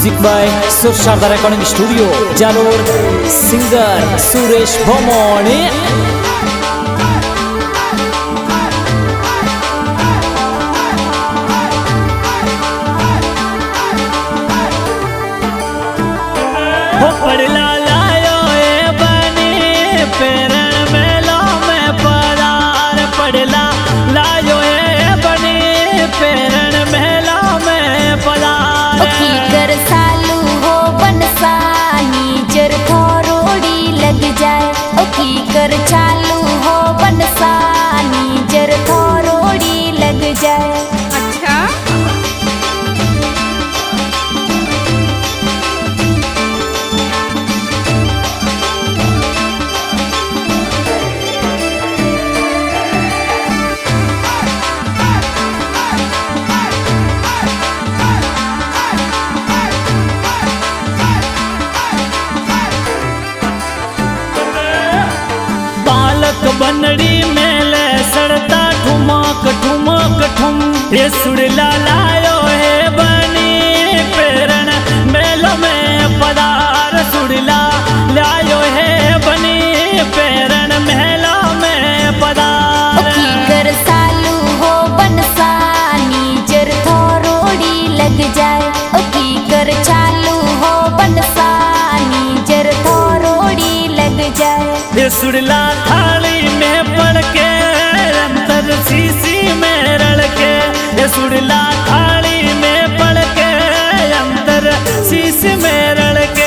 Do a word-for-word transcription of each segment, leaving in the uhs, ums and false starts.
Music by Sur Sharda recording studio Jalore singer Suresh Bhomoni. पड़ला लायो ए बनी पेरण मेला में पदार पड़ला लायो ए बनी पेरण मेला में पदार की कर सालू हो बनसानी जर थोड़ी लग जाए ओ की कर चालू हो बनसानी जर थोड़ी लग जाए। अच्छा बनड़ी मेले सड़ता ठुमक ठुमक ठुम ये सुड़ला लायो है बनी पेरण मेलो में पदार सुड़ला लायो है बनी पेरण मेलो में पदार की कर सालू हो बनसानी जर थोड़ी लग जाए ओ की कर चालू हो बनसानी जर थोड़ी लग जाए। ये सुड़ला थाली में पड़ के अंतर शीशी में रड़ के ये सुड़ला थाली में पड़ के अंतर शीशी में रड़ के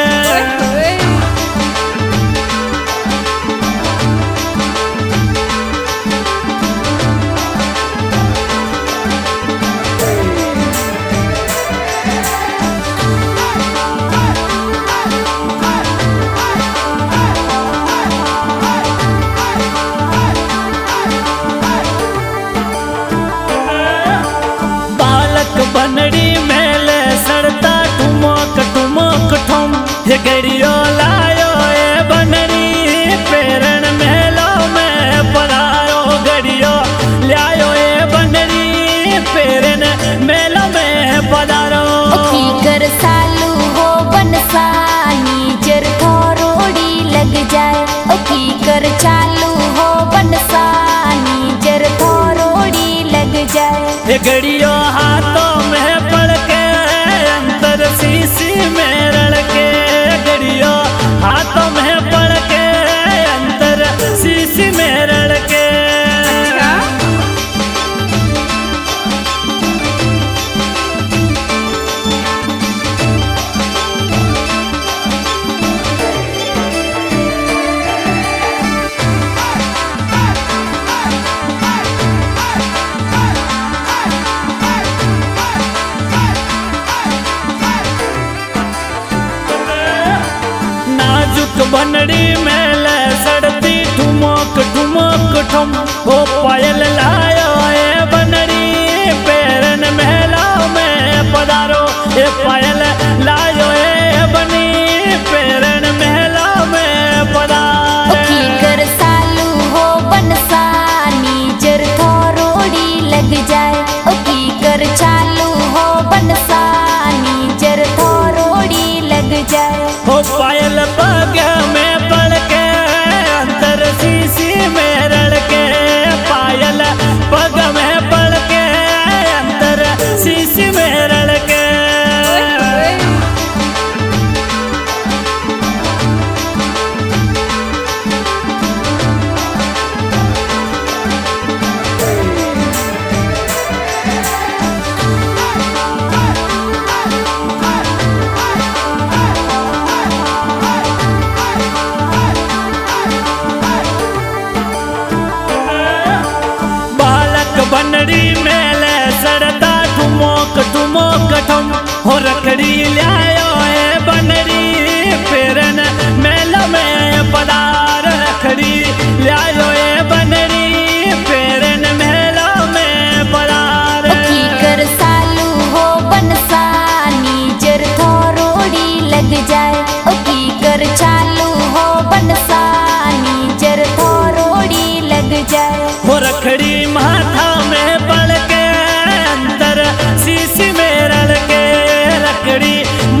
बनड़ी मेले सड़ता ठुमक ठुमक ठुम ये गड़ियो लायो ए बनड़ी पेरण मेलो में पधारो गड़ियो लायो ए बनड़ी पेरण मेलो में पधारो की कर सालू हो बनसानी जर थोड़ी लग जाए ओ की कर चालू हो बनसानी जर थोड़ी लग जाए। ये गड़ियो हाथों में पड़ के अंतर शीशी में रड़ के गड़ियो हाथों में पड़ के अंतर शीशी में रड़ के अच्छा बनड़ी मेले सड़ती ठुमक ठुमक ठुम ओ पायल लायो ए बनड़ी पेरन मेला में पधारो ए पायल लायो ए बनी पेरन मेला में पधारो की कर सालू हो बनसानी जर थोड़ी लग जाए ओ की कर चालू हो बनसानी जर थोड़ी लग जाए। ओ पायल पग में पड़ के अंतर शीशी में रड़ के पायल पग में पड़ के अंतर शीशी में रड़ के बनड़ी मेले सड़ता ठुमक ठुमक ठुम हो रखड़ी लायो है बनड़ी पेरन मेला में पधार रखड़ी लायो है बनड़ी पेरन मेला में पधार की कर सालू हो बनसानी जर थोड़ी लग जाए ओ की कर चालू हो बनसानी जर थोड़ी लग जाए। हो रखड़ी माथा में पड़ के अंतर शीशी में रड़ के रखड़ी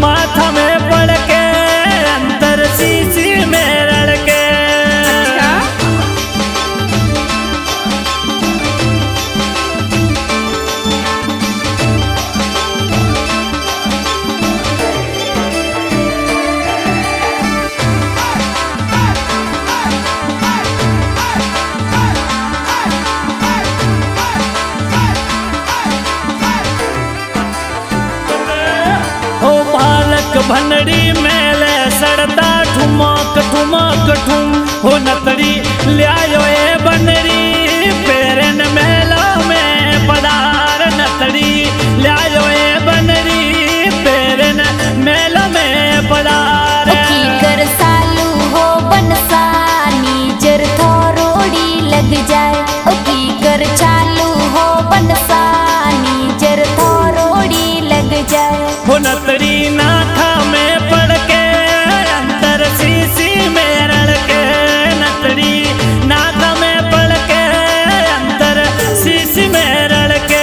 भनड़ी मेले सड़ता ठुमक ठुमक ठुम हो नतड़ी लियायो ए बनरी पेरन मेला में पधार नतड़ी लियायो ए बनरी पेरन मेला में पधार की कर सालू हो बनसानी जर थोरोड़ी लग जाए ओ की कर चालू हो बनसानी जर थोरोड़ी लग जाए हो नतड़ी नाखा में पड़ के अंतर सीसी में रड़ के नतड़ी नाखा में पड़ के अंतर सीसी में रड़ के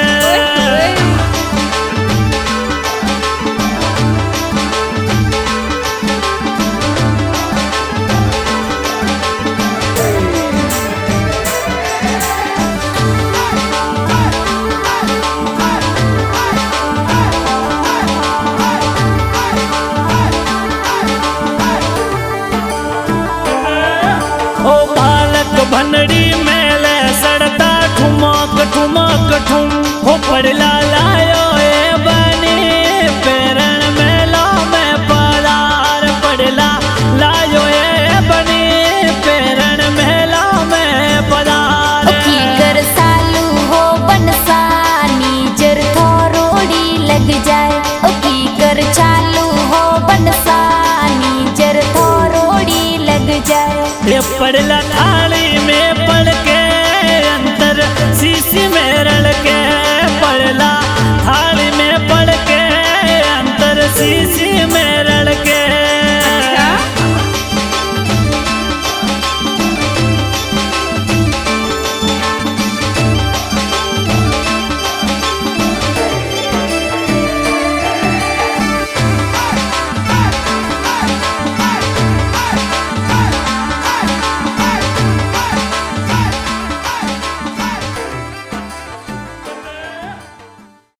ओ बालक भनड़ी मेले सड़ता ठुमक ठुमक ठुम हो पड़ला लायो ए बनी पेरन मेला में पधार पड़ला लायो ए बनी पेरन मेला में पधार की कर सालू हो बनसानी जर थोरोड़ी लग जाए ओ की कर चालू हो बनसानी जर थोरोड़ी लग जाए ये पड़ला थाली में पड़ के अंतर सीसी में रड़ के पड़ला थाली में पड़ के अंतर सीसी में रड़ के